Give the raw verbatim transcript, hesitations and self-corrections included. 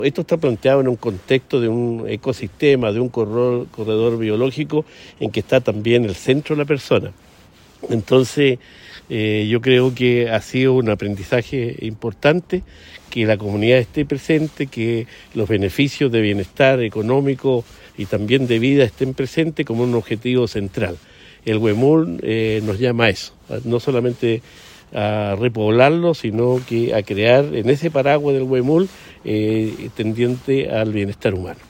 Esto está planteado en un contexto de un ecosistema, de un corredor, corredor biológico en que está también el centro de la persona. Entonces, eh, yo creo que ha sido un aprendizaje importante, que la comunidad esté presente, que los beneficios de bienestar económico y también de vida estén presentes como un objetivo central. El Huemul eh, nos llama a eso, no solamente a repoblarlo, sino que a crear en ese paraguas del Huemul eh, tendiente al bienestar humano.